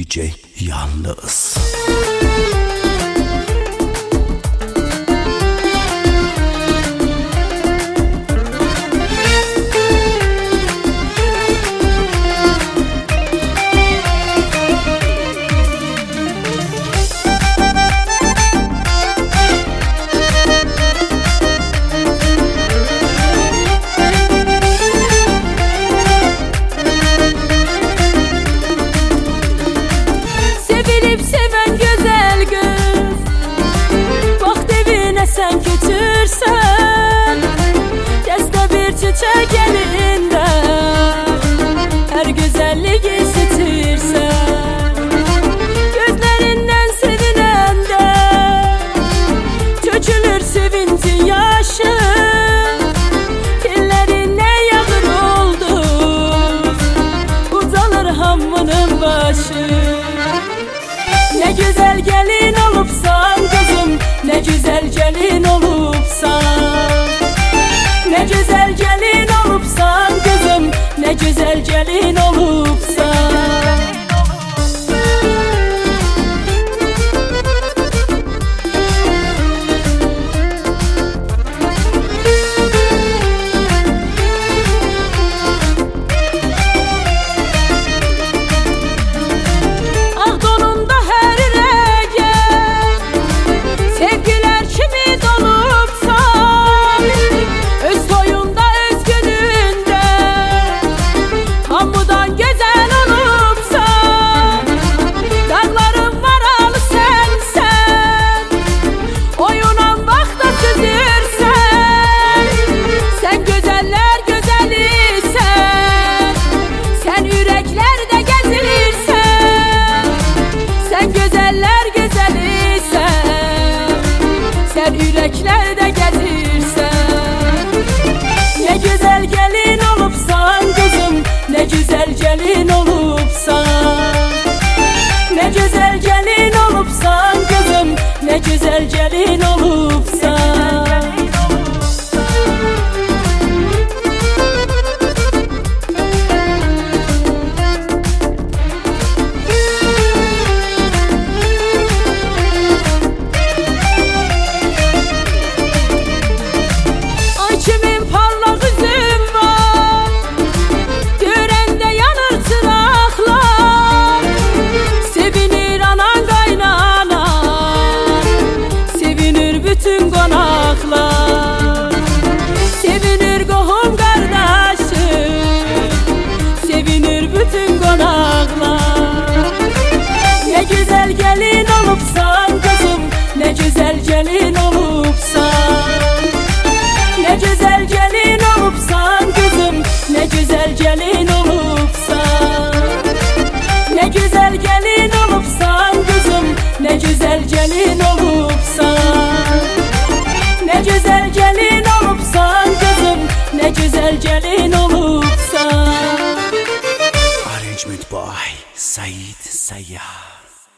DJ Yalnız. Sen götürsen Deste bir çiçek elinde Her güzellik isitirsen Gözlerinden sevinende Tökülür sevincin yaşı Dillerine yağır oldu Ucalır hamının başı Ne güzel gelin olupsan kızım Ne güzel gelin olupsan Ne güzel gelin olupsan kızım Ne güzel gelin olupsan Yüreklerde gezirsen Ne güzel gelin olupsan kızım Ne güzel gelin olupsan Ne güzel gelin olupsan kızım Ne güzel gelin olupsan Bütün konaklar Sevinir qohum qardaşım Sevinir bütün konaklar Ne güzel gelin olupsan kızım Ne güzel gelin olupsan Ne güzel gelin olupsan kızım Ne güzel gelin olupsan Ne güzel gelin olupsan kızım Ne güzel gelin olupsan Ne güzel gelin olupsan kızım Ne güzel gelin olupsan Arrangement by Said Sayyar.